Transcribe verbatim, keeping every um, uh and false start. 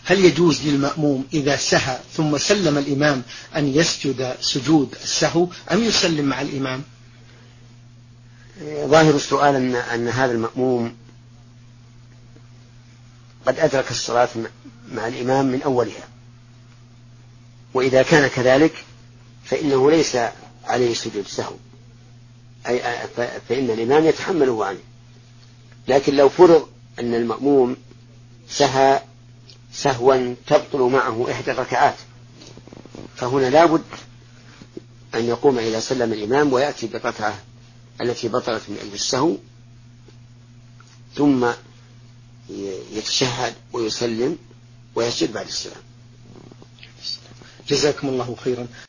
هل يجوز للمأموم إذا سهى ثم سلم الإمام أن يسجد سجود السهو أم يسلم مع الإمام؟ ظاهر السؤال أن, أن هذا المأموم قد أدرك الصلاة مع الإمام من أولها، وإذا كان كذلك فإنه ليس عليه سجود سهو، أي فإن الإمام يتحمله عنه. لكن لو فرض أن المأموم سهى سهوا تبطل معه إحدى الركعات، فهنا لابد أن يقوم إذا سلم الإمام ويأتي بالركعة التي بطلت من أجل السهو، ثم يتشهد ويسلم ويسجد بعد السلام. جزاكم الله خيرا.